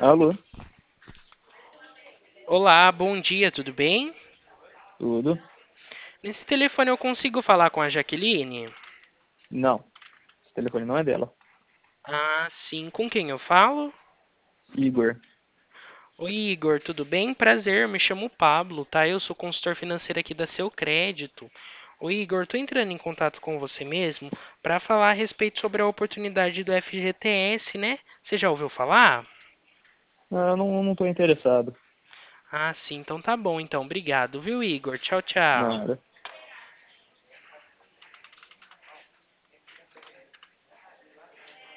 Alô, Olá, bom dia, tudo bem? tudo? Nesse telefone eu consigo falar com a Jaqueline? Não, esse telefone não é dela. Ah, sim, com quem eu falo? Igor. Oi, Igor, tudo bem? Prazer, me chamo Pablo, tá? Eu sou consultor financeiro aqui da Seu Crédito. Oi, Igor, tô entrando em contato com você mesmo para falar a respeito sobre a oportunidade do FGTS, né? Você já ouviu falar? Ah, não tô interessado. Ah, sim, então tá bom, então, obrigado, viu, Igor? Tchau, tchau. Nada.